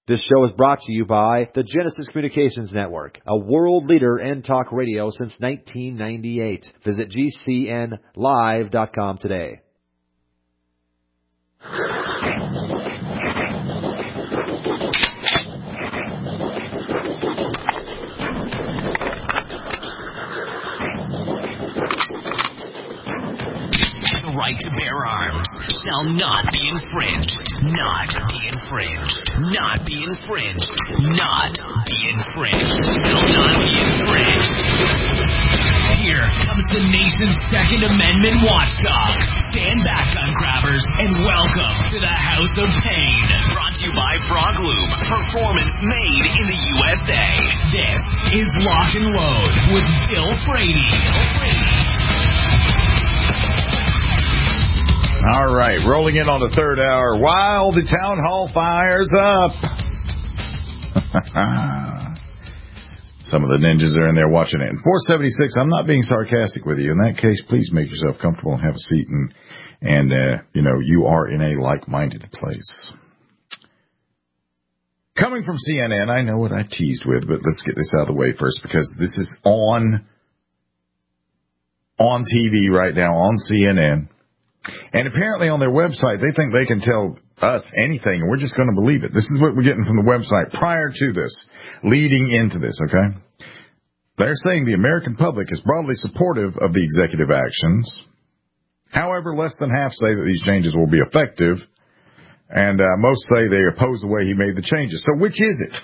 This show is brought to you by the Genesis Communications Network, a world leader in talk radio since 1998. Visit GCNlive.com today. The right to bear arms shall not be infringed. Not be infringed. Not be infringed. Not be infringed. Shall not be infringed. Here comes the nation's Second Amendment watchdog. Stand back, gun grabbers, and welcome to the House of Pain. Brought to you by Frog Lube. Performance made in the USA. This is Lock and Load with Bill Frady. All right, rolling in on the third hour while the town hall fires up. Some of the ninjas are in there watching it. And 476, I'm not being sarcastic with you. In that case, please make yourself comfortable and have a seat. And you are in a like-minded place. Coming from CNN, I know what I teased with, but let's get this out of the way first because this is on TV right now, on CNN. And apparently on their website, they think they can tell us anything, and we're just going to believe it. This is what we're getting from the website prior to this, leading into this, okay? They're saying the American public is broadly supportive of the executive actions. However, less than half say that these changes will be effective, and most say they oppose the way he made the changes. So which is it?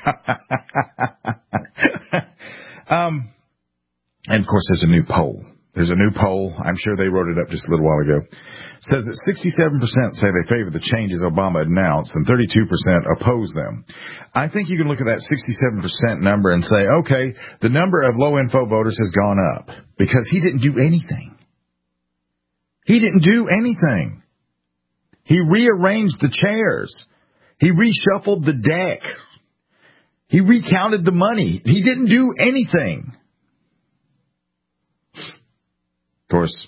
And, of course, there's a new poll. I'm sure they wrote it up just a little while ago. Says that 67% say they favor the changes Obama announced and 32% oppose them. I think you can look at that 67% number and say, okay, the number of low-info voters has gone up because he didn't do anything. He didn't do anything. He rearranged the chairs. He reshuffled the deck. He recounted the money. He didn't do anything. Of course,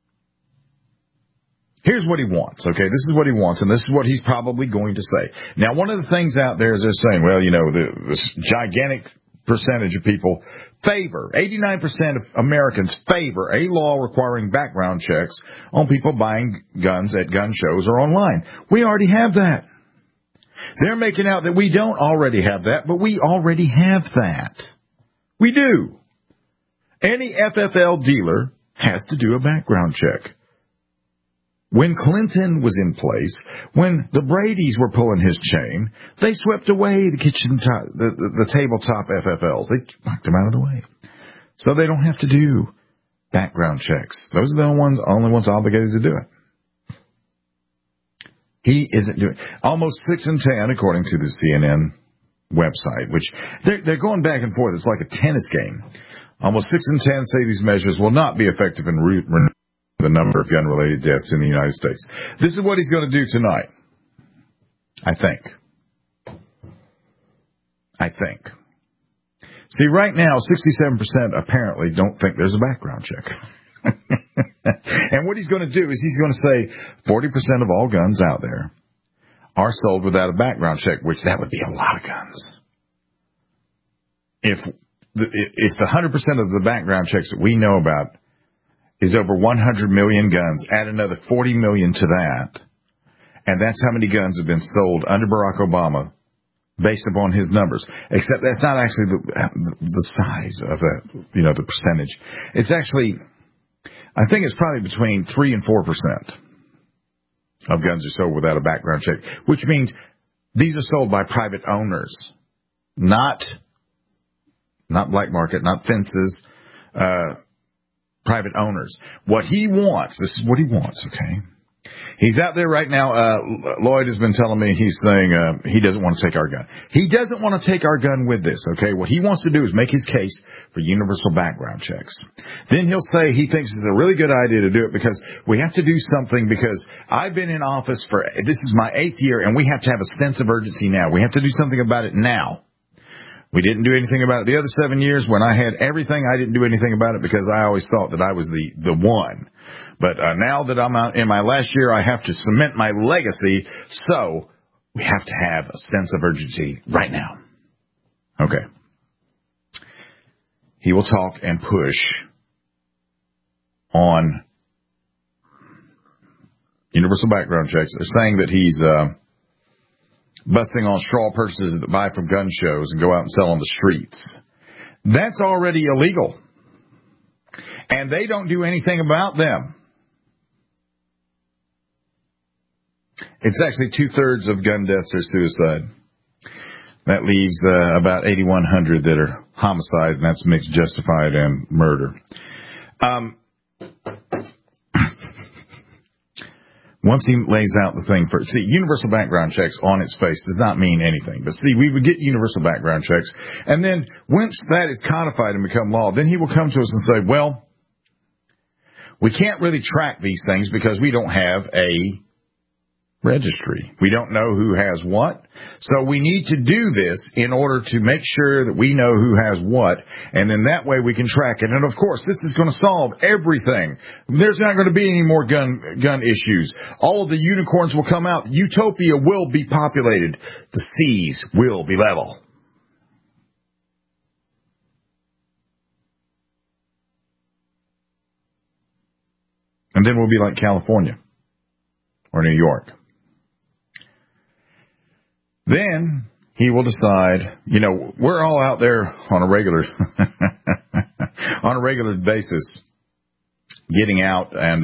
here's what he wants, okay? This is what he wants, and this is what he's probably going to say. Now, one of the things out there is they're saying, well, this gigantic percentage of people favor, 89% of Americans favor a law requiring background checks on people buying guns at gun shows or online. We already have that. They're making out that we don't already have that, but we already have that. We do. Any FFL dealer has to do a background check. When Clinton was in place, when the Bradys were pulling his chain, they swept away the the tabletop FFLs. They knocked them out of the way. So they don't have to do background checks. Those are the only ones obligated to do it. He isn't doing it. Almost 6 in 10, according to the CNN website, which they're going back and forth. It's like a tennis game. Almost 6 in 10 say these measures will not be effective in reducing the number of gun-related deaths in the United States. This is what he's going to do tonight. I think. See, right now, 67% apparently don't think there's a background check. And what he's going to do is he's going to say 40% of all guns out there are sold without a background check, which that would be a lot of guns. If the 100% of the background checks that we know about is over 100 million guns, add another 40 million to that, and that's how many guns have been sold under Barack Obama based upon his numbers. Except that's not actually the size of the percentage. It's actually, I think it's probably between 3 and 4% of guns are sold without a background check, which means these are sold by private owners, not black market, not fences, private owners. What he wants, this is what he wants, okay? He's out there right now. Lloyd has been telling me, he's saying he doesn't want to take our gun. He doesn't want to take our gun with this, okay? What he wants to do is make his case for universal background checks. Then he'll say he thinks it's a really good idea to do it because we have to do something because I've been in office this is my 8th year, and we have to have a sense of urgency now. We have to do something about it now. We didn't do anything about it the other 7 years. When I had everything, I didn't do anything about it because I always thought that I was the one. But now that I'm out in my last year, I have to cement my legacy. So We have to have a sense of urgency right now. Okay. He will talk and push on universal background checks. They're saying that he's busting on straw purchases that buy from gun shows and go out and sell on the streets. That's already illegal. And they don't do anything about them. It's actually 2/3 of gun deaths are suicide. That leaves about 8,100 that are homicide, and that's mixed justified and murder. Once he lays out the thing for, see, universal background checks on its face does not mean anything. But see, we would get universal background checks, and then once that is codified and become law, then he will come to us and say, well, we can't really track these things because we don't have a registry. We don't know who has what. So we need to do this in order to make sure that we know who has what, and then that way we can track it. And of course, this is going to solve everything. There's not going to be any more gun issues. All of the unicorns will come out. Utopia will be populated. The seas will be level. And then we'll be like California or New York. Then he will decide, you know, we're all out there on a regular basis getting out and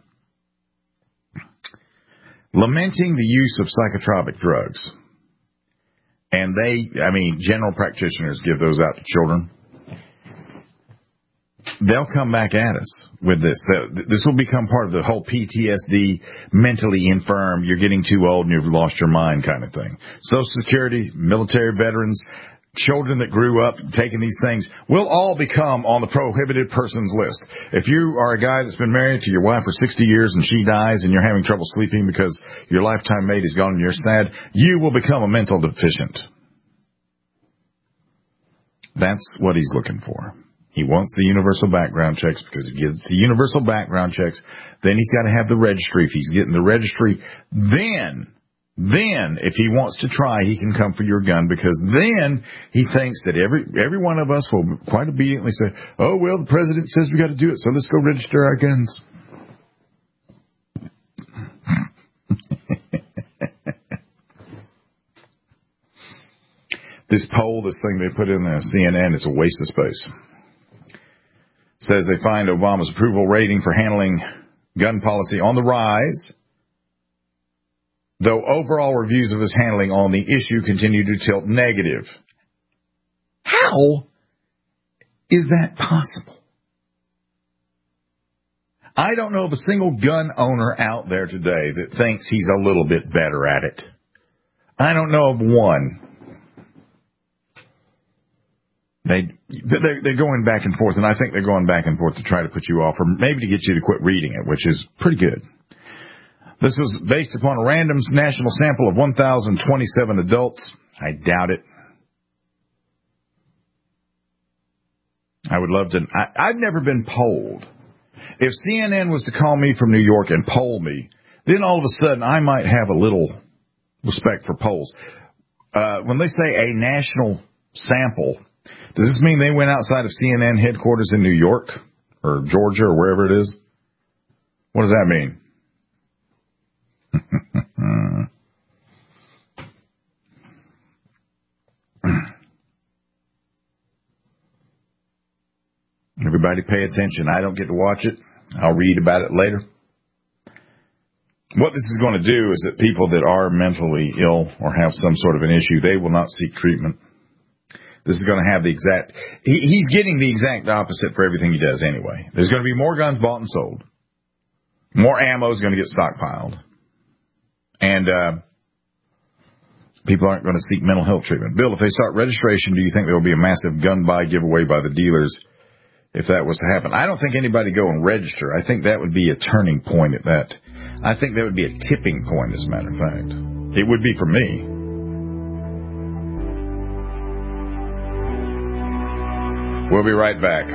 lamenting the use of psychotropic drugs. And general practitioners give those out to children. They'll come back at us with this. This will become part of the whole PTSD, mentally infirm, you're getting too old and you've lost your mind kind of thing. Social Security, military veterans, children that grew up taking these things will all become on the prohibited persons list. If you are a guy that's been married to your wife for 60 years and she dies and you're having trouble sleeping because your lifetime mate is gone and you're sad, you will become a mental deficient. That's what he's looking for. He wants the universal background checks because he gets the universal background checks. Then he's got to have the registry. If he's getting the registry, then if he wants to try, he can come for your gun, because then he thinks that every one of us will quite obediently say, oh, well, the president says we got to do it, so let's go register our guns. This poll, this thing they put in the CNN, it's a waste of space. Says they find Obama's approval rating for handling gun policy on the rise, though overall reviews of his handling on the issue continue to tilt negative. How is that possible? I don't know of a single gun owner out there today that thinks he's a little bit better at it. I don't know of one. They're going back and forth, and I think they're going back and forth to try to put you off, or maybe to get you to quit reading it, which is pretty good. This was based upon a random national sample of 1,027 adults. I doubt it. I would love to. I've never been polled. If CNN was to call me from New York and poll me, then all of a sudden I might have a little respect for polls. When they say a national sample, does this mean they went outside of CNN headquarters in New York or Georgia or wherever it is? What does that mean? Everybody pay attention. I don't get to watch it. I'll read about it later. What this is going to do is that people that are mentally ill or have some sort of an issue, they will not seek treatment. This is going to have the exact, he's getting the exact opposite for everything he does anyway. There's going to be more guns bought and sold. More ammo is going to get stockpiled. And people aren't going to seek mental health treatment. Bill, if they start registration, do you think there will be a massive gun buy giveaway by the dealers if that was to happen? I don't think anybody go and register. I think that would be a turning point at that. I think that would be a tipping point, as a matter of fact. It would be for me. We'll be right back.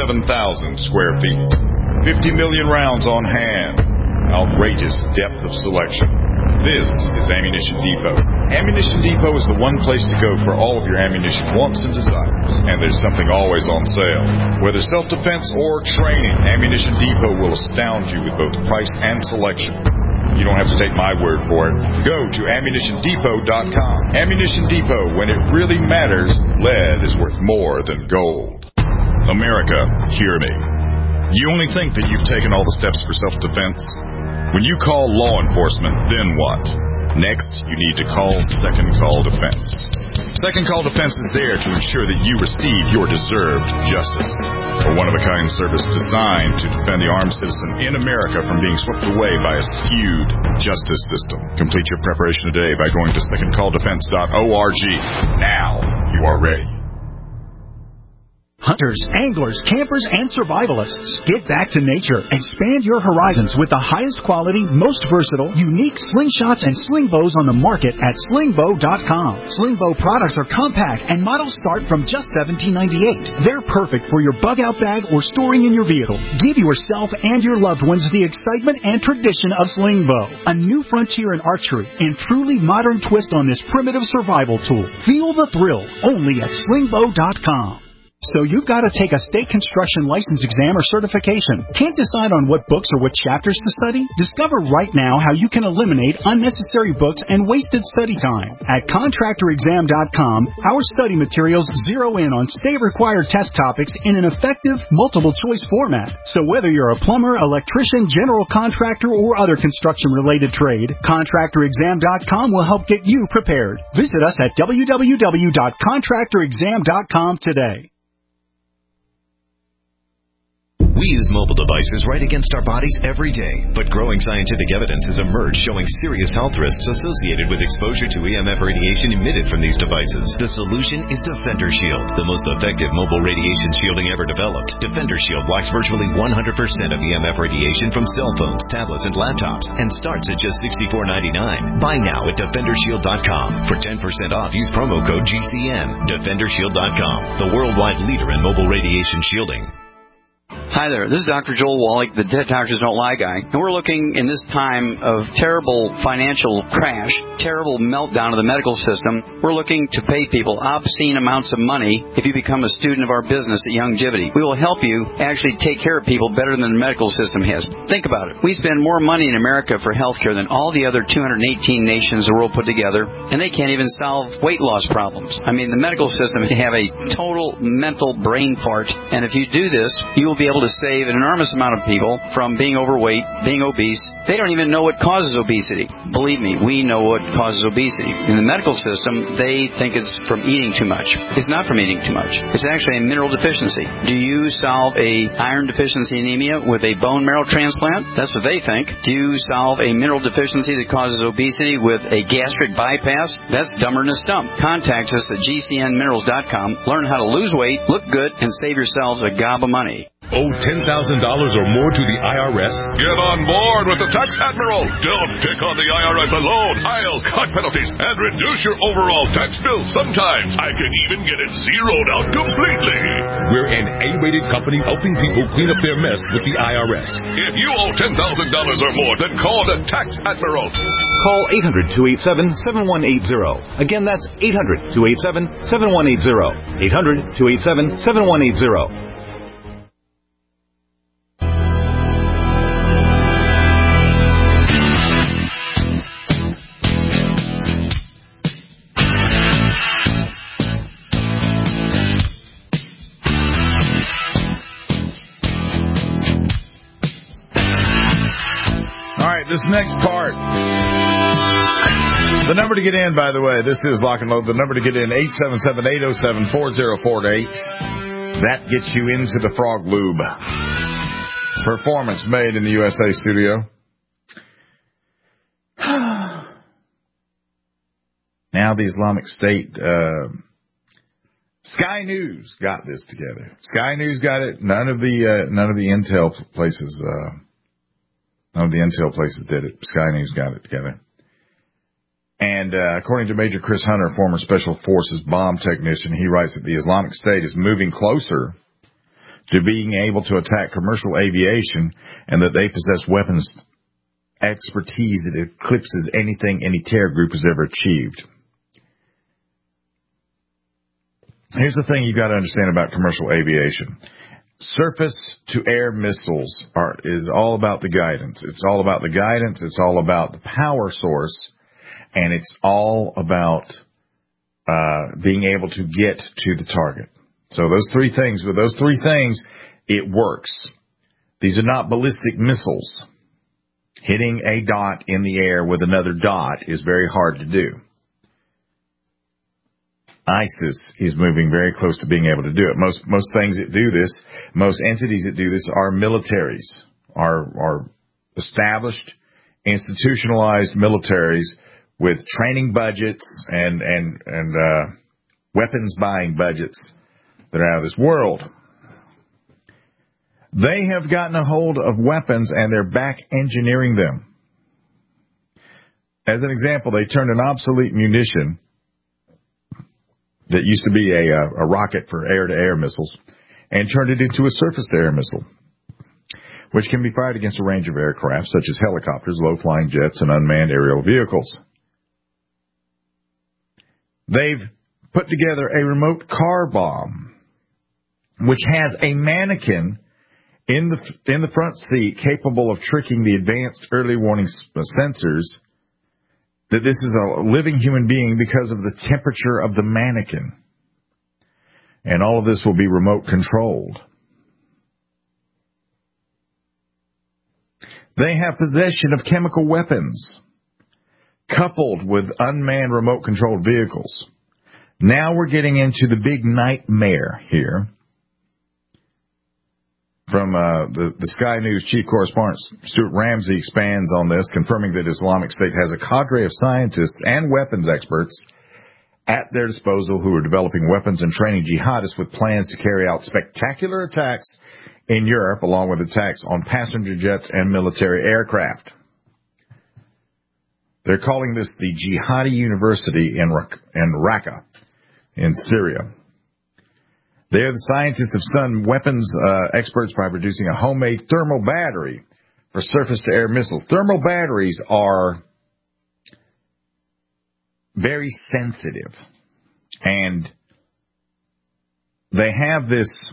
27,000 square feet. 50 million rounds on hand. Outrageous depth of selection. This is Ammunition Depot. Ammunition Depot is the one place to go for all of your ammunition wants and desires. And there's something always on sale. Whether self-defense or training, Ammunition Depot will astound you with both price and selection. You don't have to take my word for it. Go to AmmunitionDepot.com. Ammunition Depot, when it really matters, lead is worth more than gold. America, hear me. You only think that you've taken all the steps for self-defense? When you call law enforcement, then what? Next, you need to call Second Call Defense. Second Call Defense is there to ensure that you receive your deserved justice. A one-of-a-kind service designed to defend the armed citizen in America from being swept away by a skewed justice system. Complete your preparation today by going to secondcalldefense.org. Now you are ready. Hunters, anglers, campers, and survivalists. Get back to nature. Expand your horizons with the highest quality, most versatile, unique slingshots and sling bows on the market at slingbow.com. Slingbow products are compact and models start from just $17.98. They're perfect for your bug-out bag or storing in your vehicle. Give yourself and your loved ones the excitement and tradition of Slingbow, a new frontier in archery and truly modern twist on this primitive survival tool. Feel the thrill only at slingbow.com. So you've got to take a state construction license exam or certification. Can't decide on what books or what chapters to study? Discover right now how you can eliminate unnecessary books and wasted study time. At contractorexam.com, our study materials zero in on state-required test topics in an effective, multiple-choice format. So whether you're a plumber, electrician, general contractor, or other construction-related trade, contractorexam.com will help get you prepared. Visit us at www.contractorexam.com today. We use mobile devices right against our bodies every day, but growing scientific evidence has emerged showing serious health risks associated with exposure to EMF radiation emitted from these devices. The solution is Defender Shield, the most effective mobile radiation shielding ever developed. Defender Shield blocks virtually 100% of EMF radiation from cell phones, tablets, and laptops, and starts at just $64.99. Buy now at DefenderShield.com. For 10% off, use promo code GCN. DefenderShield.com, the worldwide leader in mobile radiation shielding. Hi there, this is Dr. Joel Wallach, the Dead Doctors Don't Lie guy, and we're looking in this time of terrible financial crash, terrible meltdown of the medical system. We're looking to pay people obscene amounts of money if you become a student of our business at Youngevity. We will help you actually take care of people better than the medical system has. Think about it. We spend more money in America for health care than all the other 218 nations of the world put together, and they can't even solve weight loss problems. I mean, the medical system have a total mental brain fart, and if you do this, you will be able to save an enormous amount of people from being overweight, being obese. They don't even know what causes obesity. Believe me, we know what causes obesity. In the medical system, they think it's from eating too much. It's not from eating too much. It's actually a mineral deficiency. Do you solve a iron deficiency anemia with a bone marrow transplant? That's what they think. Do you solve a mineral deficiency that causes obesity with a gastric bypass? That's dumber than a stump. Contact us at gcnminerals.com. Learn how to lose weight, look good, and save yourselves a gob of money. Owe $10,000 or more to the IRS? Get on board with the Tax Admiral. Don't pick on the IRS alone. I'll cut penalties and reduce your overall tax bill. Sometimes I can even get it zeroed out completely. We're an A-rated company helping people clean up their mess with the IRS. If you owe $10,000 or more, then call the Tax Admiral. Call 800-287-7180. Again, that's 800-287-7180. 800-287-7180. This next part, the number to get in, by the way, this is Lock and Load. The number to get in, 877-807-4048. That gets you into the Frog Lube. Performance made in the USA studio. Now the Islamic State, Sky News got this together. Sky News got it. None of the intel places, none of the intel places did it. Sky News got it together. And according to Major Chris Hunter, former Special Forces bomb technician, he writes that the Islamic State is moving closer to being able to attack commercial aviation, and that they possess weapons expertise that eclipses anything any terror group has ever achieved. Here's the thing you've got to understand about commercial aviation. Surface-to-air missiles is all about the guidance. It's all about the guidance. It's all about the power source. And it's all about being able to get to the target. So those three things, with those three things, it works. These are not ballistic missiles. Hitting a dot in the air with another dot is very hard to do. ISIS is moving very close to being able to do it. Most things that do this, most entities that do this are militaries, are established, institutionalized militaries with training budgets and weapons buying budgets that are out of this world. They have gotten a hold of weapons and they're back engineering them. As an example, they turned an obsolete munition that used to be a rocket for air-to-air missiles and turned it into a surface-to-air missile, which can be fired against a range of aircraft such as helicopters, low-flying jets, and unmanned aerial vehicles. They've put together a remote car bomb, which has a mannequin in the front seat capable of tricking the advanced early warning sensors that this is a living human being because of the temperature of the mannequin. And all of this will be remote controlled. They have possession of chemical weapons coupled with unmanned remote controlled vehicles. Now we're getting into the big nightmare here. From the Sky News chief correspondent Stuart Ramsey expands on this, confirming that Islamic State has a cadre of scientists and weapons experts at their disposal who are developing weapons and training jihadists with plans to carry out spectacular attacks in Europe, along with attacks on passenger jets and military aircraft. They're calling this the Jihadi University in Raqqa in Syria. They are the scientists have stunned weapons experts by producing a homemade thermal battery for surface-to-air missiles. Thermal batteries are very sensitive, and they have this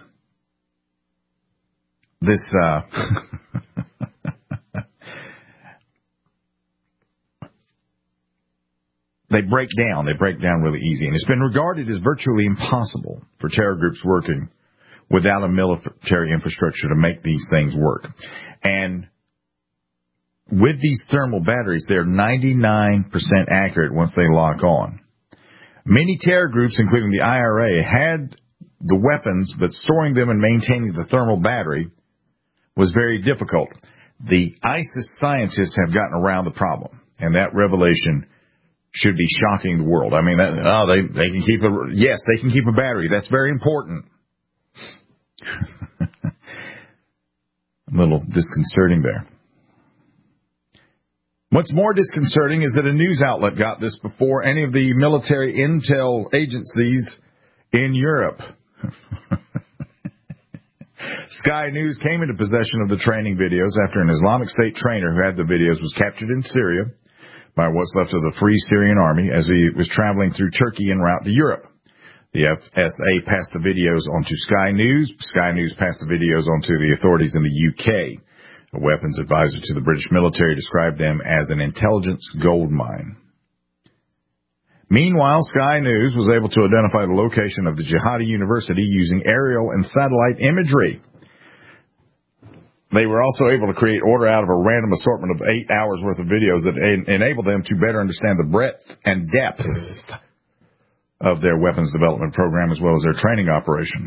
They break down really easy. And it's been regarded as virtually impossible for terror groups working without a military infrastructure to make these things work. And with these thermal batteries, they're 99% accurate once they lock on. Many terror groups, including the IRA, had the weapons, but storing them and maintaining the thermal battery was very difficult. The ISIS scientists have gotten around the problem, and that revelation should be shocking the world. I mean, they can keep they can keep a battery. That's very important. A little disconcerting there. What's more disconcerting is that a news outlet got this before any of the military intel agencies in Europe. Sky News came into possession of the training videos after an Islamic State trainer who had the videos was captured in Syria by what's left of the Free Syrian Army as he was traveling through Turkey en route to Europe. The FSA passed the videos on to Sky News. Sky News passed the videos on to the authorities in the UK. A weapons advisor to the British military described them as an intelligence goldmine. Meanwhile, Sky News was able to identify the location of the Jihadi University using aerial and satellite imagery. They were also able to create order out of a random assortment of 8 hours worth of videos that enabled them to better understand the breadth and depth of their weapons development program as well as their training operation.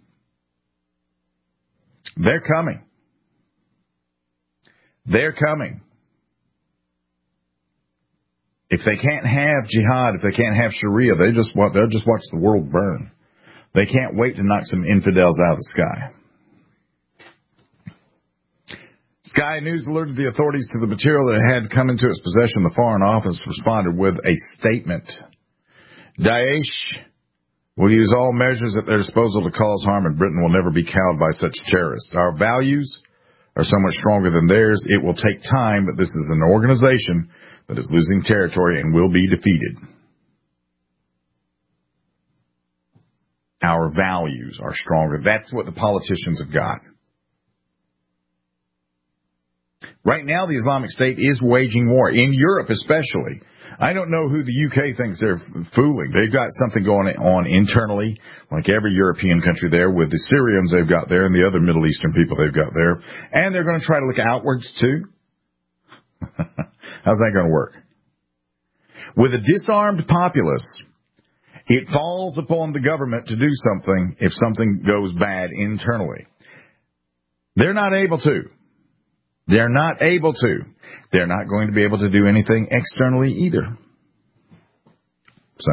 They're coming. They're coming. If they can't have jihad, if they can't have Sharia, they'll just watch the world burn. They can't wait to knock some infidels out of the sky. Sky News alerted the authorities to the material that had come into its possession. The Foreign Office responded with a statement. Daesh will use all measures at their disposal to cause harm, and Britain will never be cowed by such terrorists. Our values are so much stronger than theirs. It will take time, but this is an organization that is losing territory and will be defeated. Our values are stronger. That's what the politicians have got. Right now, the Islamic State is waging war, in Europe especially. I don't know who the UK thinks they're fooling. They've got something going on internally, like every European country there, with the Syrians they've got there and the other Middle Eastern people they've got there. And they're going to try to look outwards, too. How's that going to work? With a disarmed populace, it falls upon the government to do something if something goes bad internally. They're not able to. They're not able to. They're not going to be able to do anything externally either. So,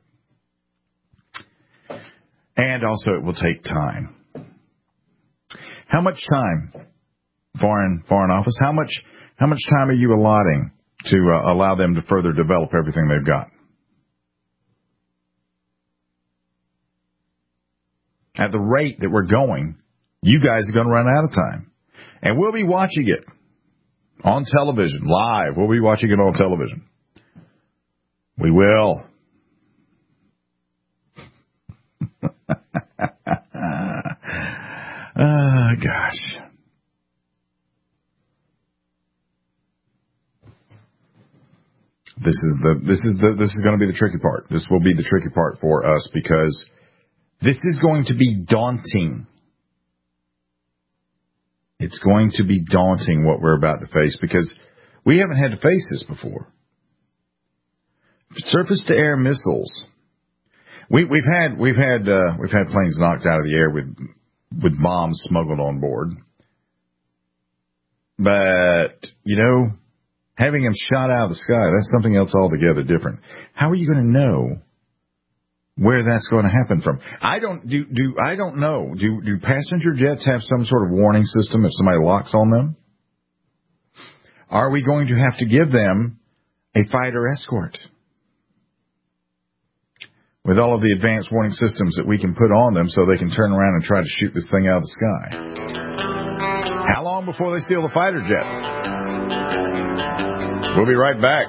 and also it will take time. How much time, Foreign Office? How much time are you allotting to allow them to further develop everything they've got? At the rate that we're going, you guys are going to run out of time. And we'll be watching it on television, live. We'll be watching it on television. We will. Gosh. This is going to be the tricky part. This will be the tricky part for us because this is going to be daunting. It's going to be daunting what we're about to face because we haven't had to face this before. Surface-to-air missiles. We've had planes knocked out of the air with bombs smuggled on board. But, having them shot out of the sky, that's something else altogether different. How are you going to know where that's going to happen from? I don't know. Do passenger jets have some sort of warning system if somebody locks on them? Are we going to have to give them a fighter escort? With all of the advanced warning systems that we can put on them so they can turn around and try to shoot this thing out of the sky. How long before they steal the fighter jet? We'll be right back.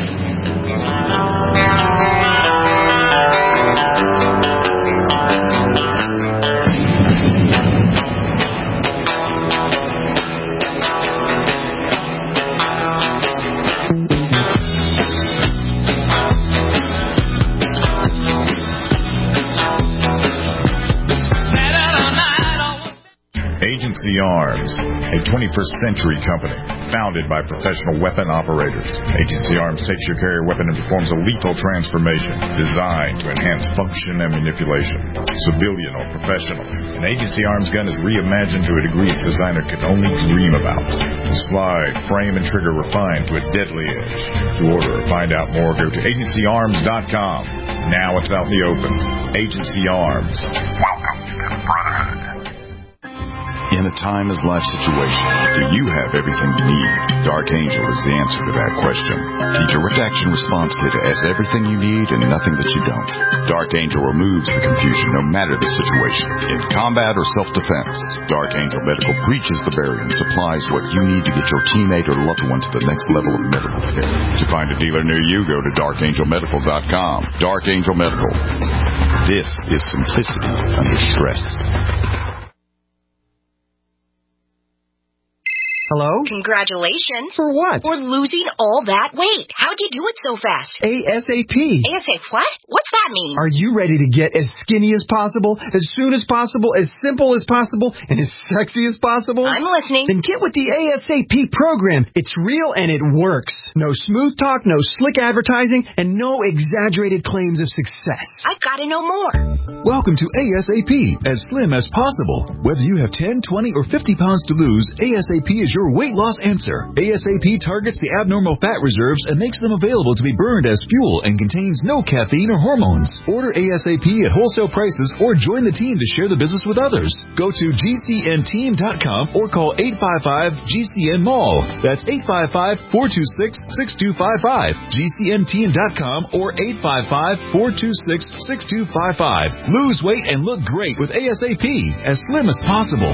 Agency Arms, a 21st century company founded by professional weapon operators. Agency Arms takes your carrier weapon and performs a lethal transformation designed to enhance function and manipulation. Civilian or professional, an Agency Arms gun is reimagined to a degree its designer could only dream about. The slide, frame, and trigger refined to a deadly edge. To order or find out more, go to agencyarms.com. Now it's out in the open. Agency Arms. Welcome to the Brotherhood. In a timeless life situation, do you have everything you need? Dark Angel is the answer to that question. The Direct Action Response Kit has everything you need and nothing that you don't. Dark Angel removes the confusion no matter the situation. In combat or self-defense, Dark Angel Medical breaches the barrier and supplies what you need to get your teammate or loved one to the next level of medical care. To find a dealer near you, go to darkangelmedical.com. Dark Angel Medical. This is simplicity under stress. Hello? Congratulations. For what? For losing all that weight. How'd you do it so fast? ASAP. ASAP what? What's that mean? Are you ready to get as skinny as possible, as soon as possible, as simple as possible, and as sexy as possible? I'm listening. Then get with the ASAP program. It's real and it works. No smooth talk, no slick advertising, and no exaggerated claims of success. I've got to know more. Welcome to ASAP, as slim as possible. Whether you have 10, 20, or 50 pounds to lose, ASAP is your weight loss answer. ASAP targets the abnormal fat reserves and makes them available to be burned as fuel and contains no caffeine or hormones. Order ASAP at wholesale prices or join the team to share the business with others. Go to GCNteam.com or call 855-GCN-MALL. That's 855-426-6255. GCNteam.com or 855-426-6255. Lose weight and look great with ASAP, as slim as possible.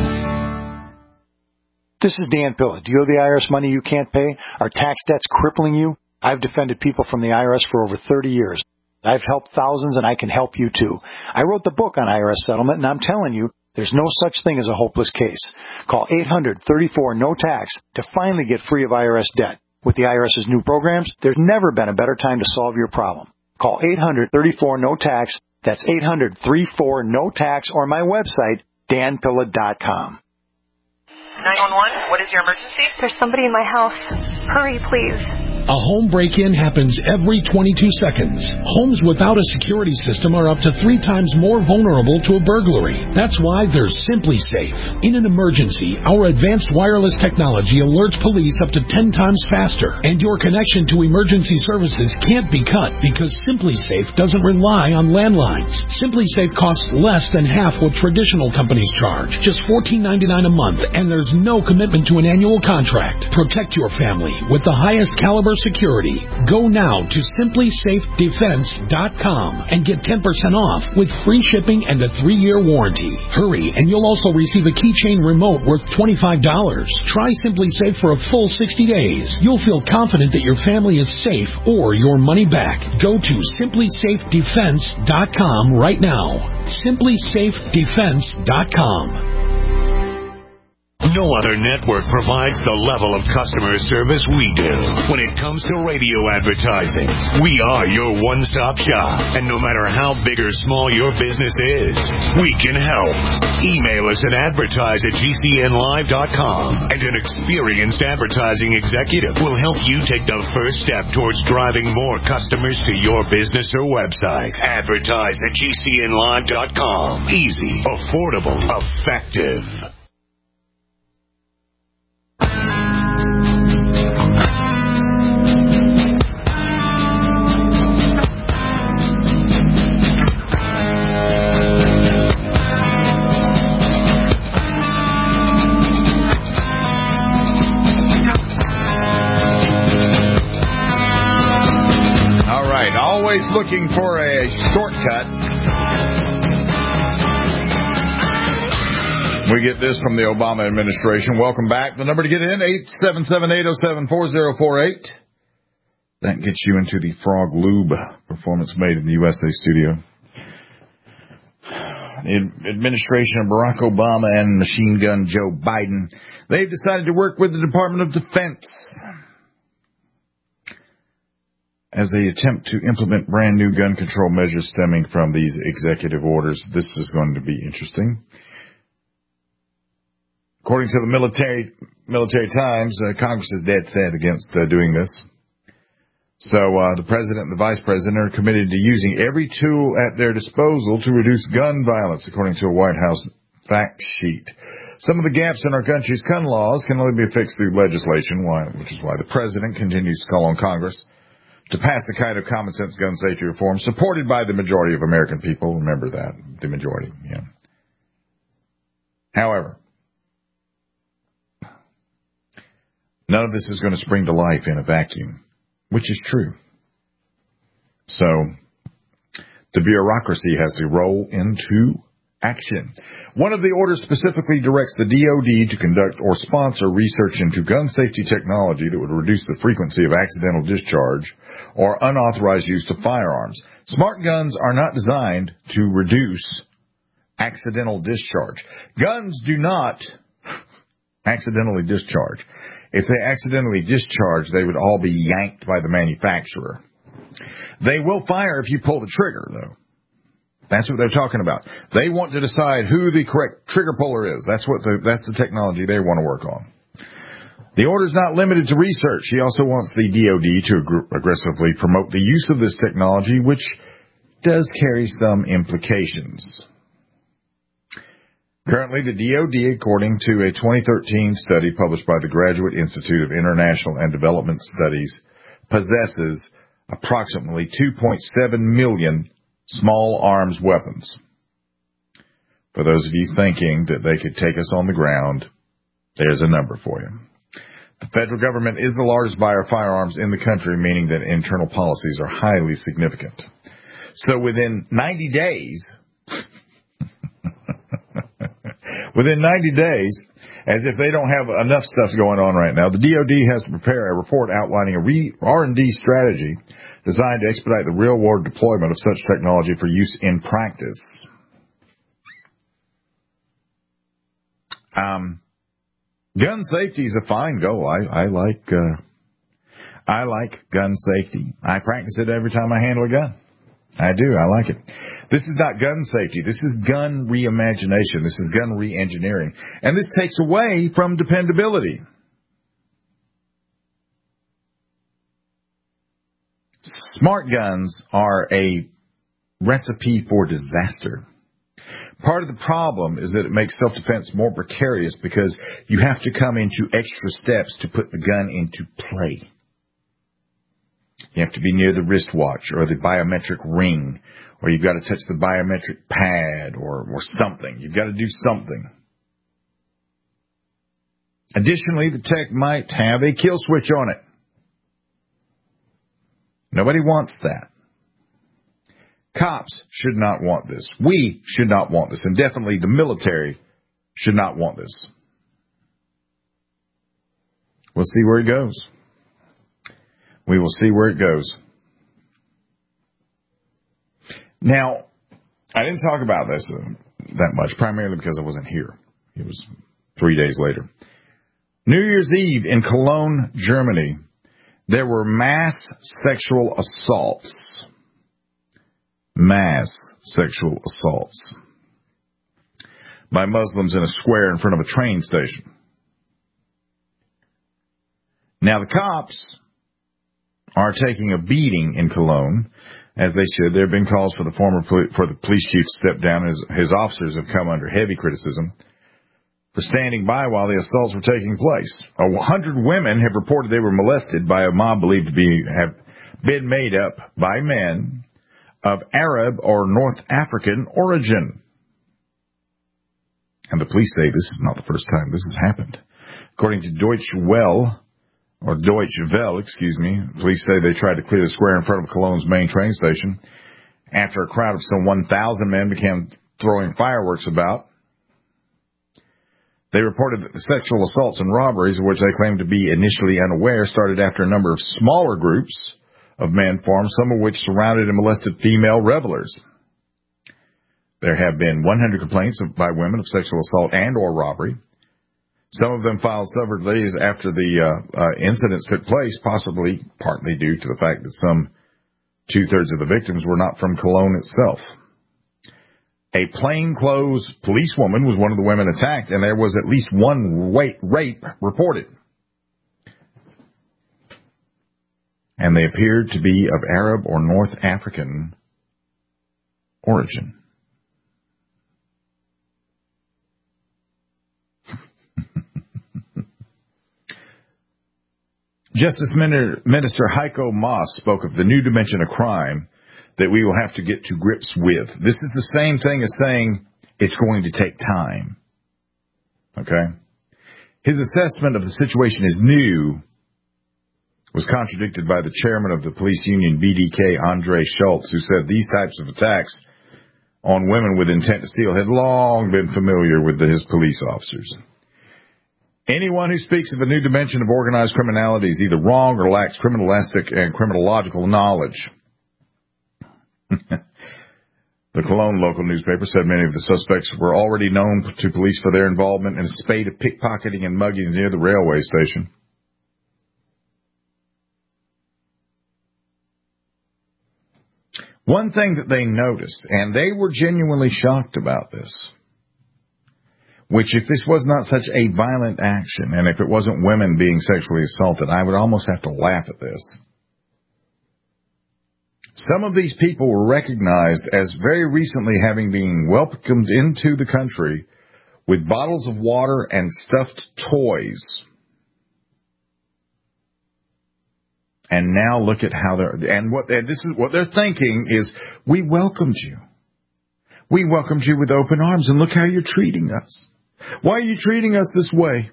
This is Dan Pilla. Do you owe the IRS money you can't pay? Are tax debts crippling you? I've defended people from the IRS for over 30 years. I've helped thousands, and I can help you too. I wrote the book on IRS settlement, and I'm telling you, there's no such thing as a hopeless case. Call 800-34-NO-TAX to finally get free of IRS debt. With the IRS's new programs, there's never been a better time to solve your problem. Call 800-34-NO-TAX. That's 800-34-NO-TAX, or my website, danpilla.com. 911, what is your emergency? There's somebody in my house. Hurry, please. A home break-in happens every 22 seconds. Homes without a security system are up to 3 times more vulnerable to a burglary. That's why there's Simply Safe. In an emergency, our advanced wireless technology alerts police up to 10 times faster, and your connection to emergency services can't be cut because Simply Safe doesn't rely on landlines. Simply Safe costs less than half what traditional companies charge, just $14.99 a month, and there's no commitment to an annual contract. Protect your family with the highest caliber security. Go now to simplysafedefense.com and get 10% off with free shipping and a 3-year warranty. Hurry, and you'll also receive a keychain remote worth $25. Try Simply Safe for a full 60 days. You'll feel confident that your family is safe or your money back. Go to simplysafedefense.com right now. simplysafedefense.com. No other network provides the level of customer service we do. When it comes to radio advertising, we are your one-stop shop. And no matter how big or small your business is, we can help. Email us at advertise@gcnlive.com, and an experienced advertising executive will help you take the first step towards driving more customers to your business or website. Advertise@gcnlive.com. Easy, affordable, effective. Looking for a shortcut. We get this from the Obama administration. Welcome back. The number to get in, 877-807-4048. That gets you into the Frog Lube Performance Made in the USA studio. The administration of Barack Obama and Machine Gun Joe Biden, they've decided to work with the Department of Defense as they attempt to implement brand new gun control measures stemming from these executive orders. This is going to be interesting. According to the Military Times, Congress is dead set against doing this. So the president and the vice president are committed to using every tool at their disposal to reduce gun violence, according to a White House fact sheet. Some of the gaps in our country's gun laws can only be fixed through legislation, which is why the president continues to call on Congress to pass the kind of common sense gun safety reform supported by the majority of American people. Remember that, the majority. Yeah. However, none of this is going to spring to life in a vacuum, which is true. So the bureaucracy has to roll into action. One of the orders specifically directs the DOD to conduct or sponsor research into gun safety technology that would reduce the frequency of accidental discharge or unauthorized use of firearms. Smart guns are not designed to reduce accidental discharge. Guns do not accidentally discharge. If they accidentally discharge, they would all be yanked by the manufacturer. They will fire if you pull the trigger, though. That's what they're talking about. They want to decide who the correct trigger puller is. That's the technology they want to work on. The order is not limited to research. He also wants the DOD to aggressively promote the use of this technology, which does carry some implications. Currently, the DoD, according to a 2013 study published by the Graduate Institute of International and Development Studies, possesses approximately 2.7 million small arms weapons. For those of you thinking that they could take us on the ground, there's a number for you. The federal government is the largest buyer of firearms in the country, meaning that internal policies are highly significant. So within 90 days, as if they don't have enough stuff going on right now, the DoD has to prepare a report outlining a R&D strategy designed to expedite the real-world deployment of such technology for use in practice. Gun safety is a fine goal. I like gun safety. I practice it every time I handle a gun. I do. I like it. This is not gun safety. This is gun reimagination. This is gun re-engineering. And this takes away from dependability. Smart guns are a recipe for disaster. Part of the problem is that it makes self-defense more precarious because you have to come into extra steps to put the gun into play. You have to be near the wristwatch or the biometric ring, or you've got to touch the biometric pad or something. You've got to do something. Additionally, the tech might have a kill switch on it. Nobody wants that. Cops should not want this. We should not want this. And definitely the military should not want this. We'll see where it goes. We will see where it goes. Now, I didn't talk about this that much, primarily because I wasn't here. It was 3 days later. New Year's Eve in Cologne, Germany, there were mass sexual assaults. Mass sexual assaults by Muslims in a square in front of a train station. Now, the cops are taking a beating in Cologne, as they should. There have been calls for the police chief to step down. His officers have come under heavy criticism for standing by while the assaults were taking place. 100 women have reported they were molested by a mob believed to have been made up by men of Arab or North African origin. And the police say this is not the first time this has happened. According to Deutsche Welle, police say they tried to clear the square in front of Cologne's main train station after a crowd of some 1,000 men began throwing fireworks about. They reported that the sexual assaults and robberies, of which they claimed to be initially unaware, started after a number of smaller groups of men formed, some of which surrounded and molested female revelers. There have been 100 complaints by women of sexual assault and or robbery. Some of them filed several days after the incidents took place, possibly partly due to the fact that some 2/3 of the victims were not from Cologne itself. A plainclothes policewoman was one of the women attacked, and there was at least one rape reported. And they appeared to be of Arab or North African origin. Justice Minister Heiko Maas spoke of the new dimension of crime that we will have to get to grips with. This is the same thing as saying it's going to take time. Okay? His assessment of the situation as new was contradicted by the chairman of the police union, BDK, Andre Schultz, who said these types of attacks on women with intent to steal had long been familiar with his police officers. Anyone who speaks of a new dimension of organized criminality is either wrong or lacks criminalistic and criminological knowledge. The Cologne local newspaper said many of the suspects were already known to police for their involvement in a spate of pickpocketing and muggings near the railway station. One thing that they noticed, and they were genuinely shocked about this, which if this was not such a violent action, and if it wasn't women being sexually assaulted, I would almost have to laugh at this. Some of these people were recognized as very recently having been welcomed into the country with bottles of water and stuffed toys. And now look at how this is what they're thinking is, we welcomed you. We welcomed you with open arms, and look how you're treating us. Why are you treating us this way?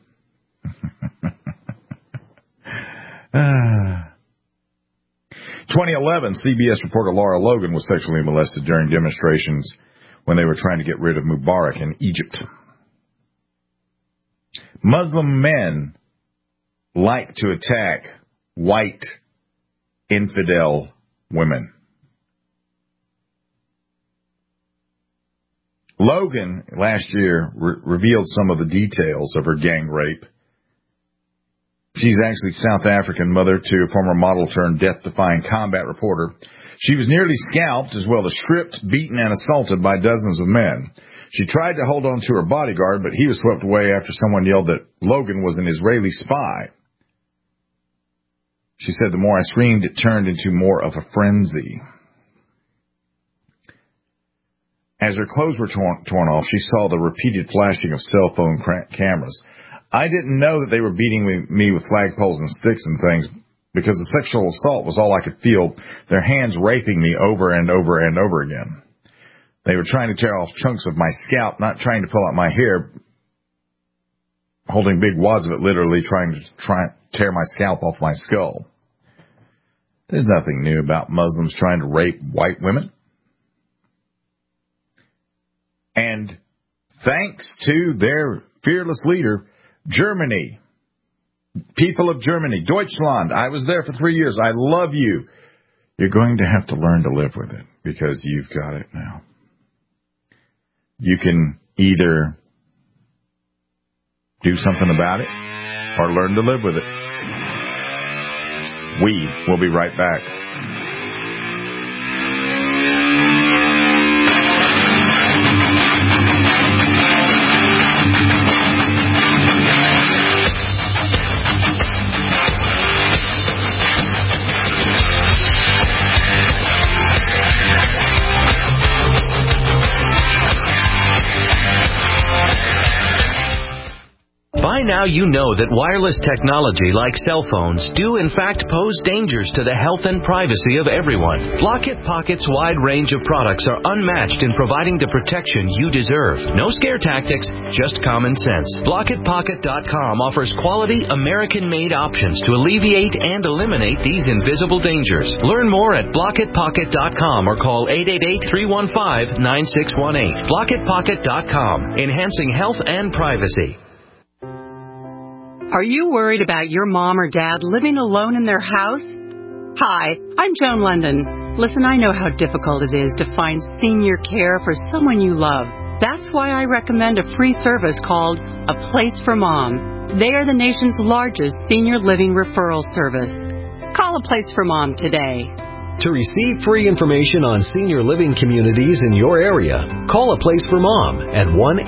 2011, CBS reporter Laura Logan was sexually molested during demonstrations when they were trying to get rid of Mubarak in Egypt. Muslim men like to attack white infidel women. Logan last year revealed some of the details of her gang rape. She's actually South African, mother to a former model turned death-defying combat reporter. She was nearly scalped, as well as stripped, beaten, and assaulted by dozens of men. She tried to hold on to her bodyguard, but he was swept away after someone yelled that Logan was an Israeli spy. She said the more I screamed, it turned into more of a frenzy. As her clothes were torn off, she saw the repeated flashing of cell phone cameras. I didn't know that they were beating me with flagpoles and sticks and things, because the sexual assault was all I could feel, their hands raping me over and over and over again. They were trying to tear off chunks of my scalp, not trying to pull out my hair, holding big wads of it, literally trying to tear my scalp off my skull. There's nothing new about Muslims trying to rape white women. And thanks to their fearless leader, Germany, people of Germany, Deutschland, I was there for 3 years. I love you. You're going to have to learn to live with it, because you've got it now. You can either do something about it or learn to live with it. We will be right back. By now you know that wireless technology like cell phones do in fact pose dangers to the health and privacy of everyone. Blockit Pocket's wide range of products are unmatched in providing the protection you deserve. No scare tactics, just common sense. BlockitPocket.com offers quality American-made options to alleviate and eliminate these invisible dangers. Learn more at BlockitPocket.com or call 888-315-9618. BlockitPocket.com, enhancing health and privacy. Are you worried about your mom or dad living alone in their house? Hi, I'm Joan London. Listen, I know how difficult it is to find senior care for someone you love. That's why I recommend a free service called A Place for Mom. They are the nation's largest senior living referral service. Call A Place for Mom today. To receive free information on senior living communities in your area, call A Place for Mom at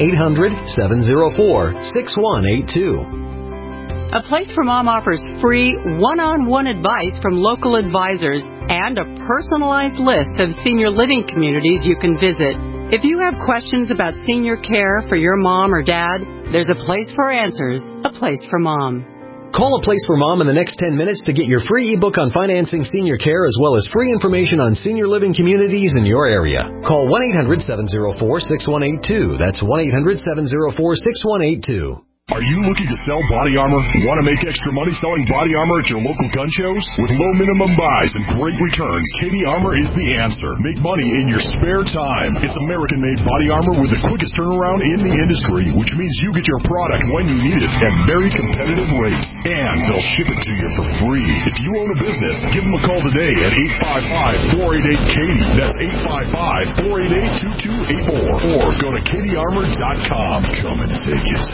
1-800-704-6182. A Place for Mom offers free one-on-one advice from local advisors and a personalized list of senior living communities you can visit. If you have questions about senior care for your mom or dad, there's a place for answers, A Place for Mom. Call A Place for Mom in the next 10 minutes to get your free ebook on financing senior care, as well as free information on senior living communities in your area. Call 1-800-704-6182. That's 1-800-704-6182. Are you looking to sell body armor? Want to make extra money selling body armor at your local gun shows? With low minimum buys and great returns, Katie Armor is the answer. Make money in your spare time. It's American-made body armor with the quickest turnaround in the industry, which means you get your product when you need it at very competitive rates. And they'll ship it to you for free. If you own a business, give them a call today at 855-488-KATIE. That's 855-488-2284. Or go to KatieArmor.com. Come and take it.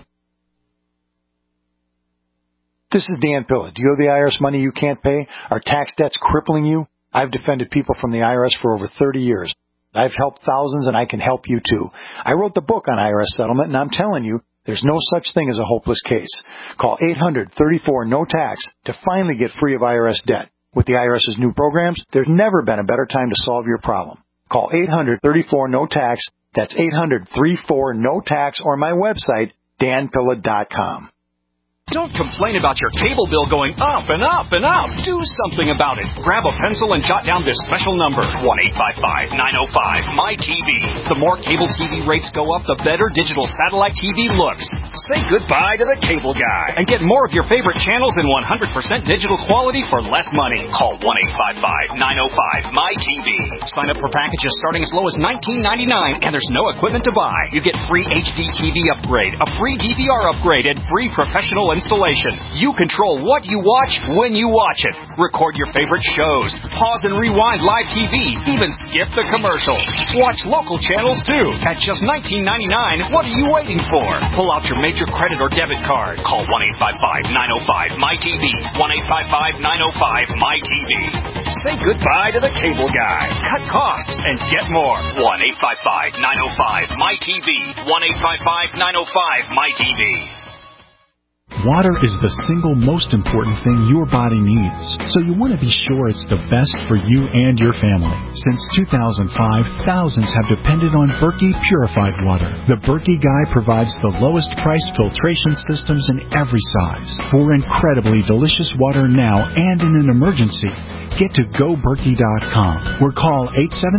This is Dan Pilla. Do you owe the IRS money you can't pay? Are tax debts crippling you? I've defended people from the IRS for over 30 years. I've helped thousands, and I can help you too. I wrote the book on IRS settlement, and I'm telling you, there's no such thing as a hopeless case. Call 800-34-NO-TAX to finally get free of IRS debt. With the IRS's new programs, there's never been a better time to solve your problem. Call 800-34-NO-TAX That's 800-34-NO-TAX or my website, danpilla.com. Don't complain about your cable bill going up and up and up. Do something about it. Grab a pencil and jot down this special number, 1-855-905-MY-TV. The more cable TV rates go up, the better digital satellite TV looks. Say goodbye to the cable guy and get more of your favorite channels in 100% digital quality for less money. Call 1-855-905-MY-TV. Sign up for packages starting as low as $19.99, and there's no equipment to buy. You get free HD TV upgrade, a free DVR upgrade, and free professional installation. You control what you watch when you watch it. Record your favorite shows. Pause and rewind live TV. Even skip the commercials. Watch local channels too. At just $19.99, what are you waiting for? Pull out your major credit or debit card. Call 1-855-905-MY-TV. 1-855-905-MY-TV. Say goodbye to the cable guy. Cut costs and get more. 1-855-905-MY-TV. 1-855-905-MY-TV. Water is the single most important thing your body needs, so you want to be sure it's the best for you and your family. Since 2005, thousands have depended on Berkey purified water. The Berkey Guy provides the lowest priced filtration systems in every size. For incredibly delicious water now and in an emergency, get to GoBerkey.com or call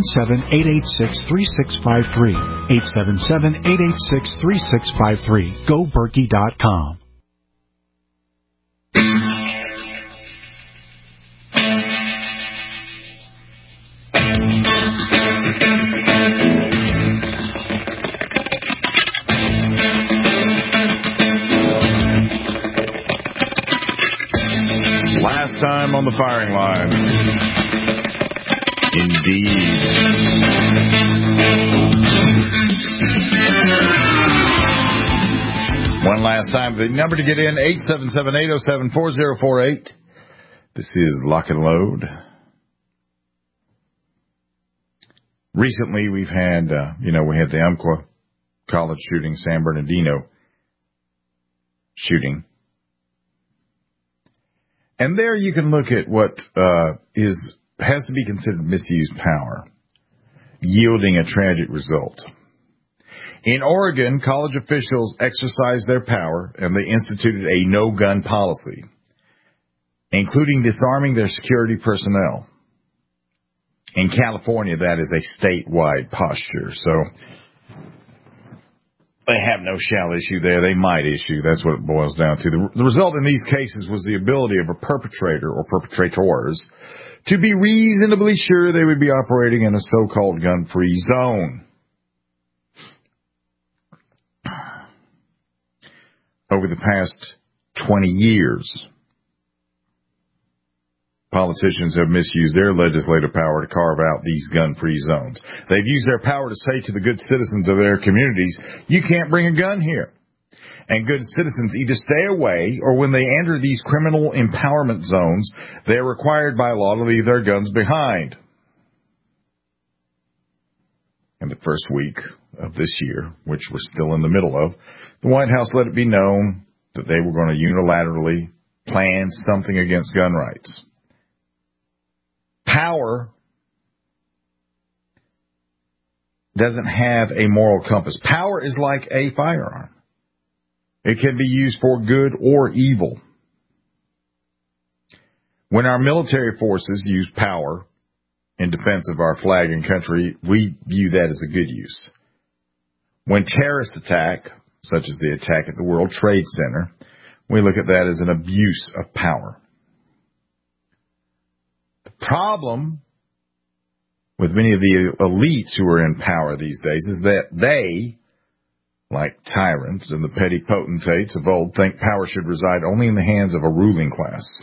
877-886-3653. 877-886-3653. GoBerkey.com. Last time on the firing line. Indeed. One last time. The number to get in, 877-807-4048. This is Lock and Load. Recently, we've had, we had the Umpqua College shooting, San Bernardino shooting. And there you can look at what has to be considered misused power, yielding a tragic result. In Oregon, college officials exercised their power, and they instituted a no-gun policy, including disarming their security personnel. In California, that is a statewide posture, so they have no shall issue there. They might issue. That's what it boils down to. The result in these cases was the ability of a perpetrator or perpetrators to be reasonably sure they would be operating in a so-called gun-free zone. Over the past 20 years, politicians have misused their legislative power to carve out these gun-free zones. They've used their power to say to the good citizens of their communities, you can't bring a gun here. And good citizens either stay away, or when they enter these criminal empowerment zones, they're required by law to leave their guns behind. In the first week of this year, which we're still in the middle of, the White House let it be known that they were going to unilaterally plan something against gun rights. Power doesn't have a moral compass. Power is like a firearm. It can be used for good or evil. When our military forces use power in defense of our flag and country, we view that as a good use. When terrorists attack, such as the attack at the World Trade Center, we look at that as an abuse of power. The problem with many of the elites who are in power these days is that they, like tyrants and the petty potentates of old, think power should reside only in the hands of a ruling class.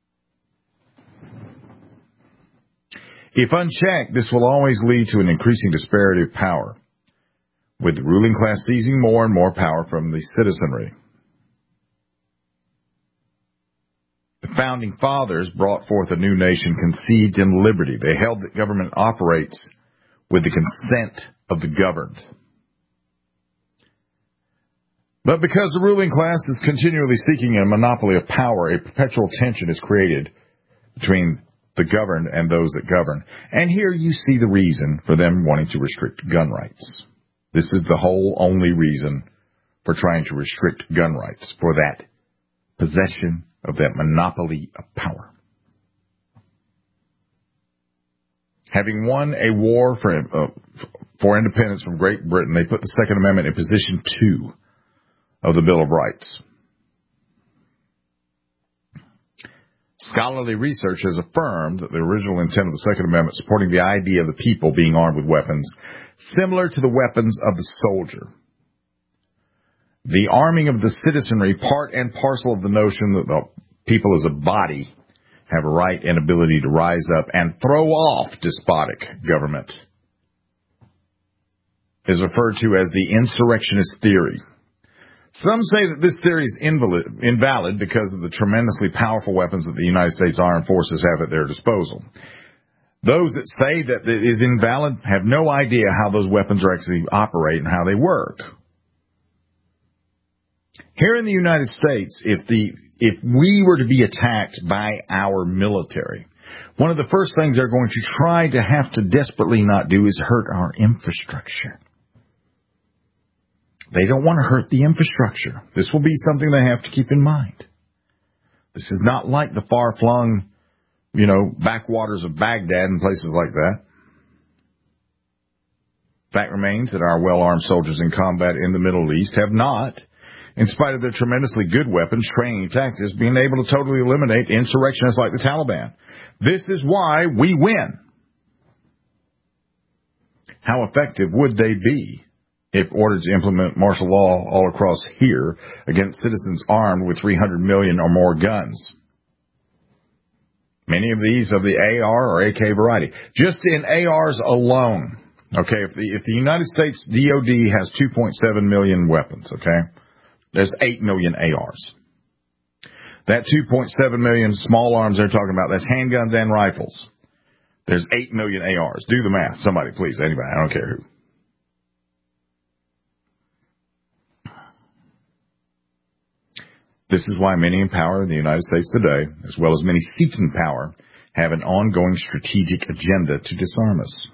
If unchecked, this will always lead to an increasing disparity of power, with the ruling class seizing more and more power from the citizenry. The Founding Fathers brought forth a new nation conceived in liberty. They held that government operates with the consent of the governed. But because the ruling class is continually seeking a monopoly of power, a perpetual tension is created between the governed and those that govern. And here you see the reason for them wanting to restrict gun rights. This is the whole only reason for trying to restrict gun rights, for that possession of that monopoly of power. Having won a war for independence from Great Britain, they put the Second Amendment in position 2 of the Bill of Rights. Scholarly research has affirmed that the original intent of the Second Amendment supporting the idea of the people being armed with weapons similar to the weapons of the soldier. The arming of the citizenry, part and parcel of the notion that the people as a body have a right and ability to rise up and throw off despotic government, is referred to as the insurrectionist theory. Some say that this theory is invalid because of the tremendously powerful weapons that the United States Armed Forces have at their disposal. Those that say that it is invalid have no idea how those weapons are actually operate and how they work. Here in the United States, if we were to be attacked by our military, one of the first things they're going to try to have to desperately not do is hurt our infrastructure. They don't want to hurt the infrastructure. This will be something they have to keep in mind. This is not like the far-flung, backwaters of Baghdad and places like that. Fact remains that our well-armed soldiers in combat in the Middle East have not, in spite of their tremendously good weapons, training, and tactics, been able to totally eliminate insurrectionists like the Taliban. This is why we win. How effective would they be if ordered to implement martial law all across here against citizens armed with 300 million or more guns? Many of these of the AR or AK variety. Just in ARs alone, okay, if the United States DOD has 2.7 million weapons, okay, there's 8 million ARs. That 2.7 million small arms they're talking about, that's handguns and rifles. There's 8 million ARs. Do the math. Somebody, please. Anybody. I don't care who. This is why many in power in the United States today, as well as many seeking power, have an ongoing strategic agenda to disarm us.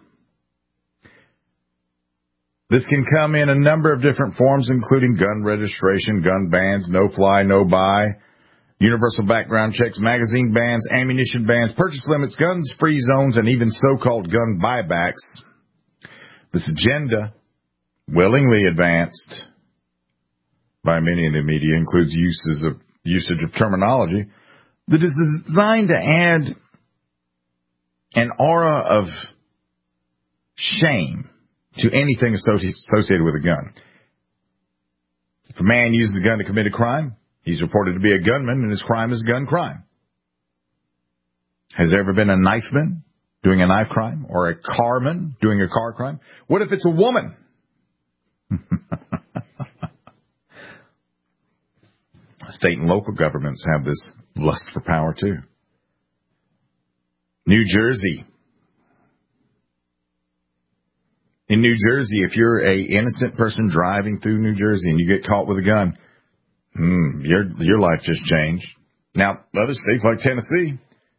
This can come in a number of different forms, including gun registration, gun bans, no-fly, no-buy, universal background checks, magazine bans, ammunition bans, purchase limits, guns-free zones, and even so-called gun buybacks. This agenda, willingly advanced by many in the media, includes usage of terminology that is designed to add an aura of shame to anything associated with a gun. If a man uses a gun to commit a crime, he's reported to be a gunman, and his crime is a gun crime. Has there ever been a knifeman doing a knife crime or a carman doing a car crime? What if it's a woman? State and local governments have this lust for power too. New Jersey. In New Jersey, if you're a innocent person driving through New Jersey and you get caught with a gun, your life just changed. Now, other states like Tennessee,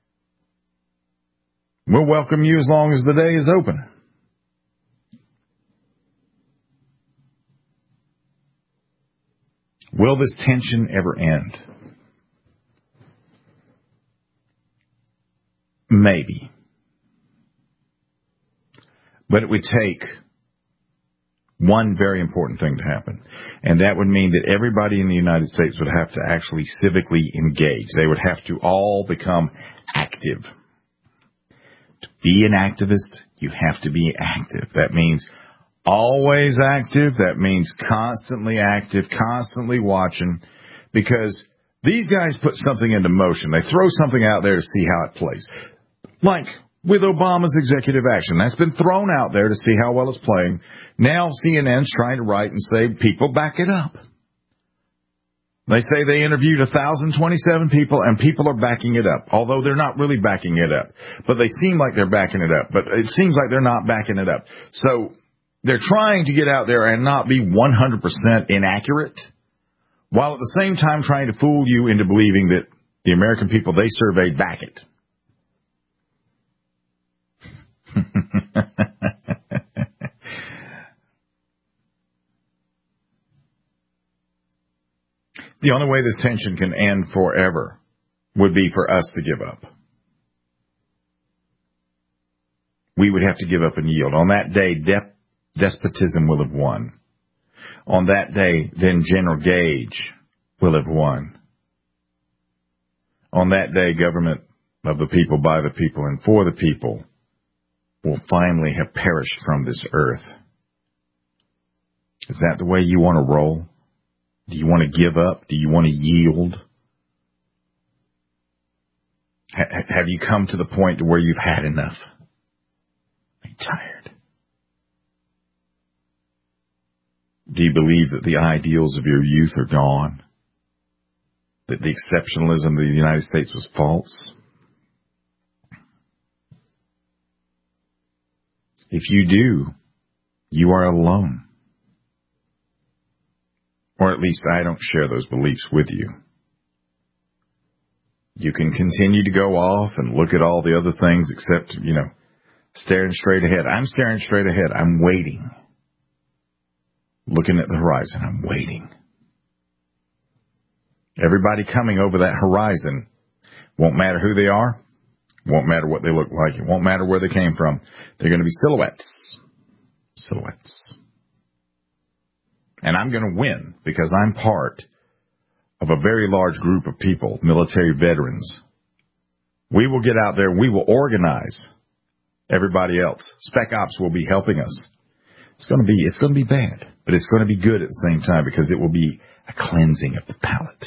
we'll welcome you as long as the day is open. Will this tension ever end? Maybe. But it would take one very important thing to happen, and that would mean that everybody in the United States would have to actually civically engage. They would have to all become active. To be an activist, you have to be active. That means always active. That means constantly active, constantly watching, because these guys put something into motion. They throw something out there to see how it plays. Like with Obama's executive action. That's been thrown out there to see how well it's playing. Now CNN's trying to write and say, people back it up. They say they interviewed 1,027 people, and people are backing it up, although they're not really backing it up. But they seem like they're backing it up. But it seems like they're not backing it up. So they're trying to get out there and not be 100% inaccurate, while at the same time trying to fool you into believing that the American people they surveyed back it. The only way this tension can end forever would be for us to give up. We would have to give up and yield. On that day, despotism will have won. On that day, then General Gage will have won. On that day, government of the people, by the people, and for the people will finally have perished from this earth. Is that the way you want to roll? Do you want to give up? Do you want to yield? Have you come to the point to where you've had enough? Are you tired? Do you believe that the ideals of your youth are gone? That the exceptionalism of the United States was false? If you do, you are alone. Or at least I don't share those beliefs with you. You can continue to go off and look at all the other things except, staring straight ahead. I'm staring straight ahead. I'm waiting. Looking at the horizon. I'm waiting. Everybody coming over that horizon, won't matter who they are, won't matter what they look like, it won't matter where they came from. They're going to be silhouettes. Silhouettes. And I'm going to win because I'm part of a very large group of people, military veterans. We will get out there and we will organize everybody else. Spec Ops will be helping us. It's going to be bad, but it's going to be good at the same time because it will be a cleansing of the palate.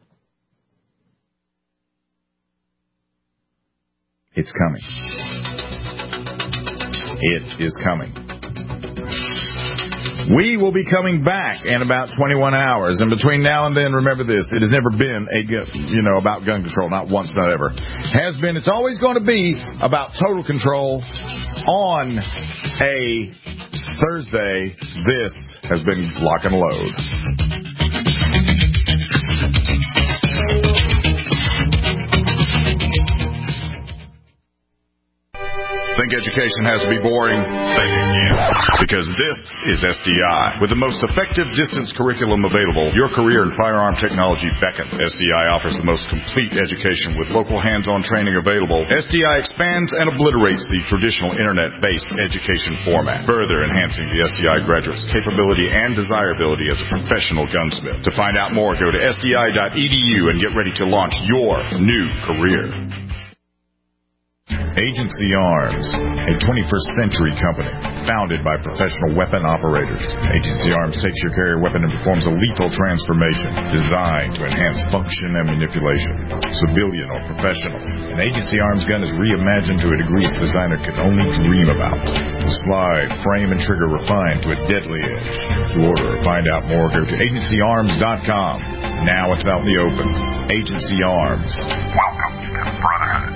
It's coming. It is coming. We will be coming back in about 21 hours. And between now and then, remember this, it has never been about gun control. Not once, not ever. It's always going to be about total control on a Thursday. This has been Lock and Load. Think education has to be boring? Think again. Because this is SDI. With the most effective distance curriculum available, your career in firearm technology beckons. SDI offers the most complete education with local hands-on training available. SDI expands and obliterates the traditional internet-based education format, further enhancing the SDI graduate's capability and desirability as a professional gunsmith. To find out more, go to sdi.edu and get ready to launch your new career. Agency Arms, a 21st century company founded by professional weapon operators. Agency Arms takes your carrier weapon and performs a lethal transformation designed to enhance function and manipulation. Civilian or professional, an Agency Arms gun is reimagined to a degree its designer could only dream about. The slide, frame, and trigger refined to a deadly edge. To order or find out more, go to agencyarms.com. Now it's out in the open. Agency Arms. Welcome to the Brotherhood.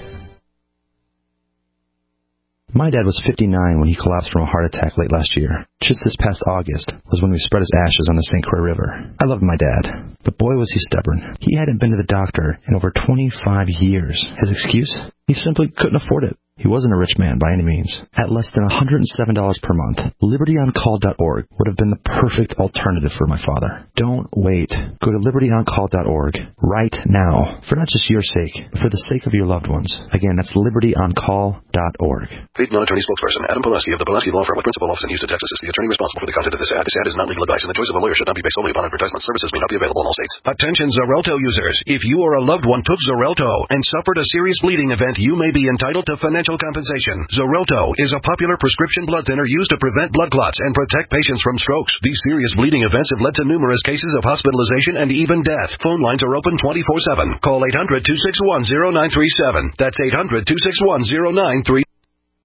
My dad was 59 when he collapsed from a heart attack late last year. Just this past August was when we spread his ashes on the St. Croix River. I loved my dad, but boy was he stubborn. He hadn't been to the doctor in over 25 years. His excuse? He simply couldn't afford it. He wasn't a rich man by any means. At less than $107 per month, LibertyOnCall.org would have been the perfect alternative for my father. Don't wait. Go to LibertyOnCall.org right now, for not just your sake, but for the sake of your loved ones. Again, that's LibertyOnCall.org. Paid non-attorney spokesperson Adam Pulaski of the Pulaski Law Firm with principal office in Houston, Texas, is the attorney responsible for the content of this ad. This ad is not legal advice, and the choice of a lawyer should not be based solely upon advertisement. Services may not be available in all states. Attention Xarelto users. If you or a loved one took Xarelto and suffered a serious bleeding event, you may be entitled to financial compensation. Xarelto is a popular prescription blood thinner used to prevent blood clots and protect patients from strokes. These serious bleeding events have led to numerous cases of hospitalization and even death. Phone lines are open 24/7. Call 800-261-0937. That's 800-261-0937.